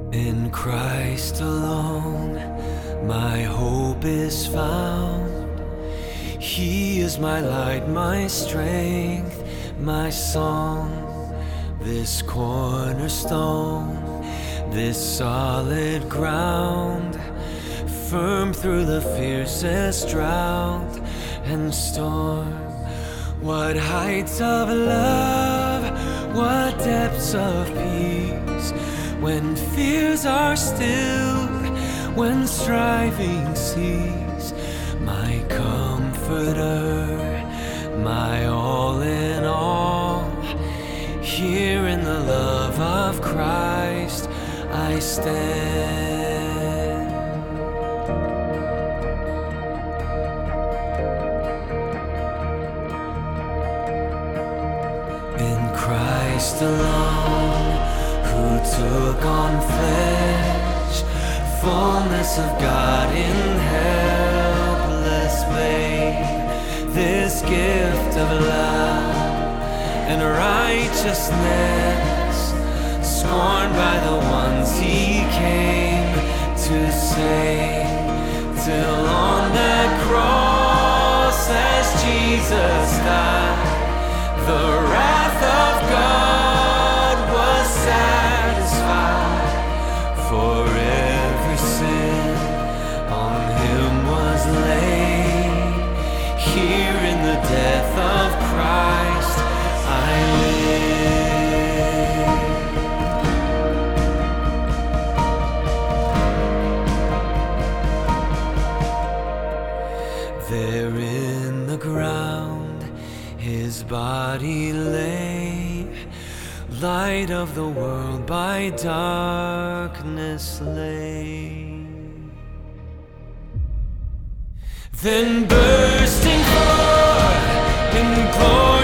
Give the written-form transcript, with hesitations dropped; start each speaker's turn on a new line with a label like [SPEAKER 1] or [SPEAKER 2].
[SPEAKER 1] In Christ alone, my hope is found. He is my light, my strength, my song. This cornerstone, this solid ground, firm through the fiercest drought and storm. What heights of love, what depths of peace, when fears are stilled, when striving cease. My comforter, my all in all, here in the love of Christ I stand. In Christ alone, who took on flesh, fullness of God in helpless babe, this gift of love and righteousness, scorned by the ones he came to save, till on that cross as Jesus died, the wrath of God was satisfied. For every sin on him was laid. Here in the death of Christ I live. There in the ground his body lay, light of the world by darkness slain. Then bursting forth in glory,